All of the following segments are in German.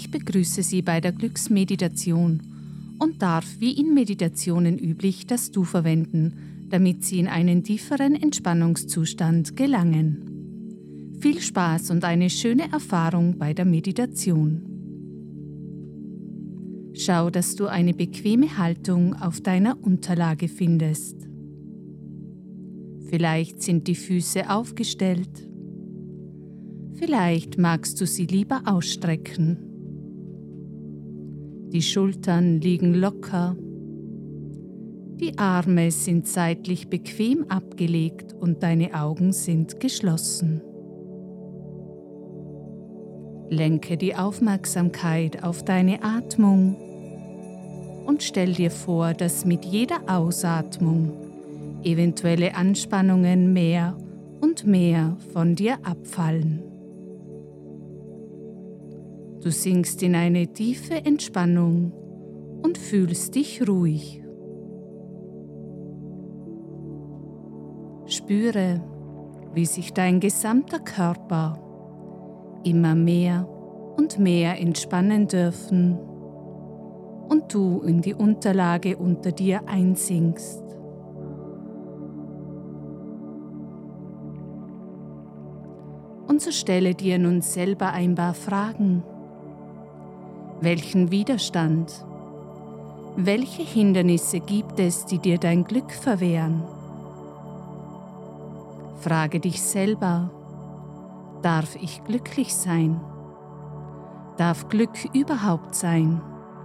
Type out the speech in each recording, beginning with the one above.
Ich begrüße Sie bei der Glücksmeditation und darf wie in Meditationen üblich das Du verwenden, damit Sie in einen tieferen Entspannungszustand gelangen. Viel Spaß und eine schöne Erfahrung bei der Meditation. Schau, dass du eine bequeme Haltung auf deiner Unterlage findest. Vielleicht sind die Füße aufgestellt. Vielleicht magst du sie lieber ausstrecken. Die Schultern liegen locker. Die Arme sind seitlich bequem abgelegt und deine Augen sind geschlossen. Lenke die Aufmerksamkeit auf deine Atmung und stell dir vor, dass mit jeder Ausatmung eventuelle Anspannungen mehr und mehr von dir abfallen. Du sinkst in eine tiefe Entspannung und fühlst dich ruhig. Spüre, wie sich dein gesamter Körper immer mehr und mehr entspannen dürfen und du in die Unterlage unter dir einsinkst. Und so stelle dir nun selber ein paar Fragen. Welchen Widerstand, welche Hindernisse gibt es, die dir dein Glück verwehren? Frage dich selber, darf ich glücklich sein? Darf Glück überhaupt sein?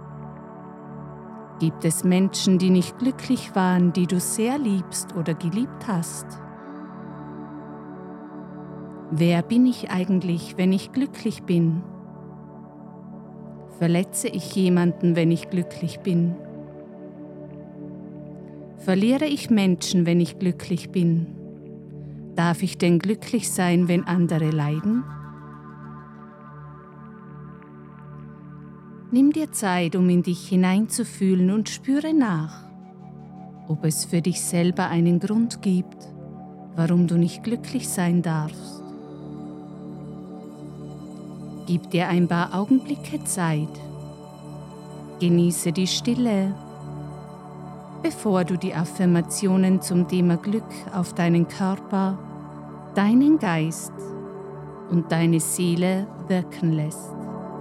Gibt es Menschen, die nicht glücklich waren, die du sehr liebst oder geliebt hast? Wer bin ich eigentlich, wenn ich glücklich bin? Verletze ich jemanden, wenn ich glücklich bin? Verliere ich Menschen, wenn ich glücklich bin? Darf ich denn glücklich sein, wenn andere leiden? Nimm dir Zeit, um in dich hineinzufühlen und spüre nach, ob es für dich selber einen Grund gibt, warum du nicht glücklich sein darfst. Gib dir ein paar Augenblicke Zeit. Genieße die Stille, bevor du die Affirmationen zum Thema Glück auf deinen Körper, deinen Geist und deine Seele wirken lässt.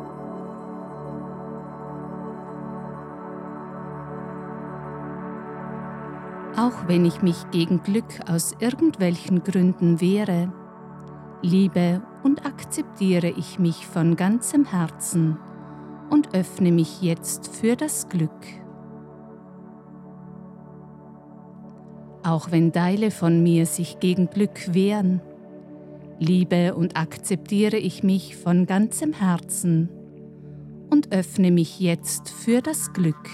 Auch wenn ich mich gegen Glück aus irgendwelchen Gründen wehre, liebe und akzeptiere ich mich von ganzem Herzen und öffne mich jetzt für das Glück. Auch wenn Teile von mir sich gegen Glück wehren, liebe und akzeptiere ich mich von ganzem Herzen und öffne mich jetzt für das Glück.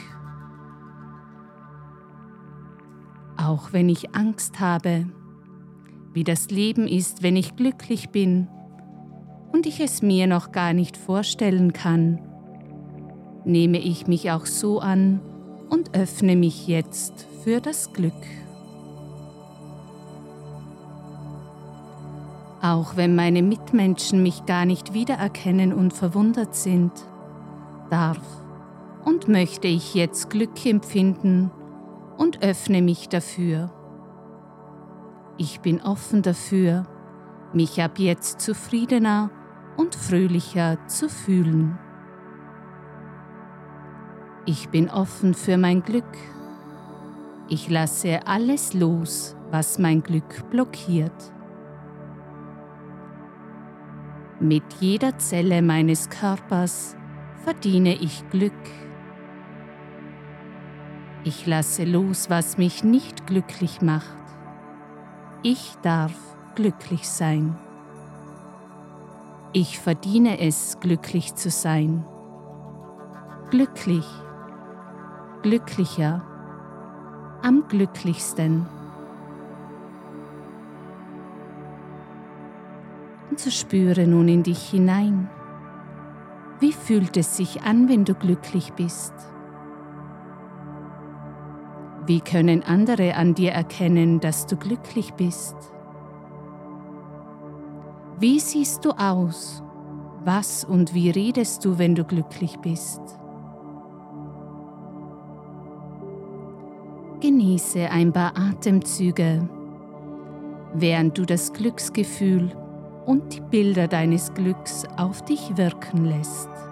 Auch wenn ich Angst habe, wie das Leben ist, wenn ich glücklich bin und ich es mir noch gar nicht vorstellen kann, nehme ich mich auch so an und öffne mich jetzt für das Glück. Auch wenn meine Mitmenschen mich gar nicht wiedererkennen und verwundert sind, darf und möchte ich jetzt Glück empfinden und öffne mich dafür. Ich bin offen dafür, mich ab jetzt zufriedener und fröhlicher zu fühlen. Ich bin offen für mein Glück. Ich lasse alles los, was mein Glück blockiert. Mit jeder Zelle meines Körpers verdiene ich Glück. Ich lasse los, was mich nicht glücklich macht. Ich darf glücklich sein. Ich verdiene es, glücklich zu sein. Glücklich, glücklicher, am glücklichsten. Und so spüre nun in dich hinein. Wie fühlt es sich an, wenn du glücklich bist? Wie können andere an dir erkennen, dass du glücklich bist? Wie siehst du aus, Was und wie redest du, wenn du glücklich bist? Genieße ein paar Atemzüge, während du das Glücksgefühl und die Bilder deines Glücks auf dich wirken lässt.